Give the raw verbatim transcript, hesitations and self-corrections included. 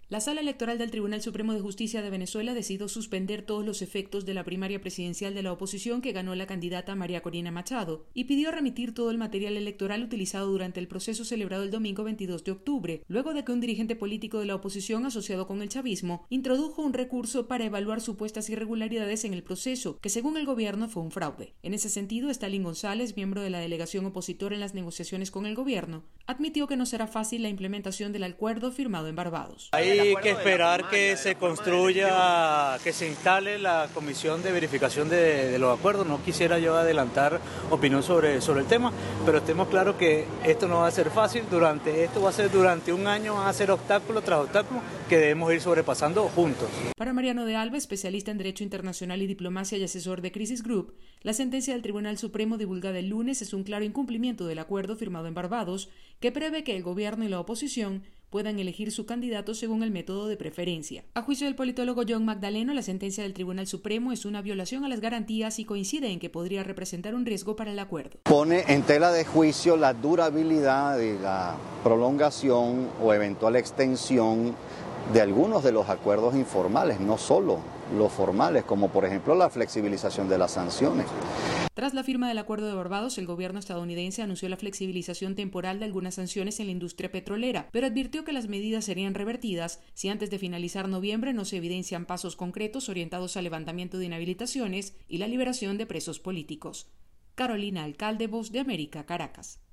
La Sala Electoral del Tribunal Supremo de Justicia de Venezuela decidió suspender todos los efectos de la primaria presidencial de la oposición que ganó la candidata María Corina Machado y pidió remitir todo el material electoral utilizado durante el proceso celebrado el domingo veintidós de octubre, luego de que un dirigente político de la oposición asociado con el chavismo introdujo un recurso para evaluar supuestas irregularidades en el proceso, que según el gobierno fue un fraude. En ese sentido, Stalin González, miembro de la delegación opositora en las negociaciones con el gobierno, admitió que no será fácil la implementación del acuerdo firmado en Barbados. Hay que esperar que se construya, que se instale la comisión de verificación de, de los acuerdos. No quisiera yo adelantar opinión sobre, sobre el tema, pero estemos claros que esto no va a ser fácil. Durante esto va a ser durante un año, van a ser obstáculo tras obstáculo que debemos ir sobrepasando juntos. Para Mariano de Alba, especialista en Derecho Internacional y Diplomacia y asesor de Crisis Group, la sentencia del Tribunal Supremo divulgada el lunes es un claro incumplimiento del acuerdo firmado en Barbados, que prevé que el gobierno y la oposición puedan elegir su candidato según el método de preferencia. A juicio del politólogo John Magdaleno, la sentencia del Tribunal Supremo es una violación a las garantías y coincide en que podría representar un riesgo para el acuerdo. Pone en tela de juicio la durabilidad y la prolongación o eventual extensión de algunos de los acuerdos informales, no solo los formales, como por ejemplo la flexibilización de las sanciones. Tras la firma del Acuerdo de Barbados, el gobierno estadounidense anunció la flexibilización temporal de algunas sanciones en la industria petrolera, pero advirtió que las medidas serían revertidas si antes de finalizar noviembre no se evidencian pasos concretos orientados al levantamiento de inhabilitaciones y la liberación de presos políticos. Carolina Alcalde, Voz de América, Caracas.